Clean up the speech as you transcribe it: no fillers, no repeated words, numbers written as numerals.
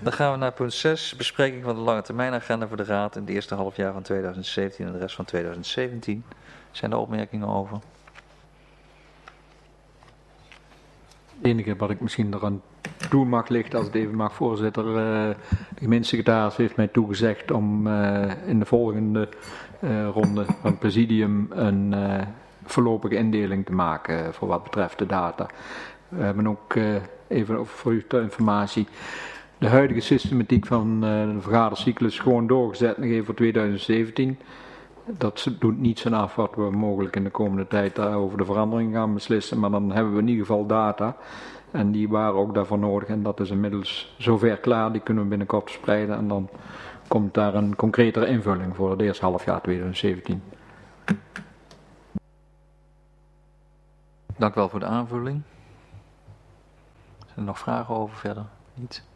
Dan gaan we naar punt 6. Bespreking van de lange termijnagenda voor de Raad in het eerste halfjaar van 2017 en de rest van 2017. Zijn er opmerkingen over? Het enige wat ik misschien eraan toe mag lichten, als het even mag, voorzitter. De gemeentesecretaris heeft mij toegezegd om in de volgende ronde van het presidium een voorlopige indeling te maken voor wat betreft de data. We hebben ook even voor u ter informatie de huidige systematiek van de vergadercyclus gewoon doorgezet nog even voor 2017. Dat doet niets aan af wat we mogelijk in de komende tijd over de verandering gaan beslissen, maar dan hebben we in ieder geval data en die waren ook daarvoor nodig en dat is inmiddels zover klaar, die kunnen we binnenkort verspreiden en dan komt daar een concretere invulling voor het eerste halfjaar 2017. Dank u wel voor de aanvulling. Zijn er nog vragen over verder? Niet?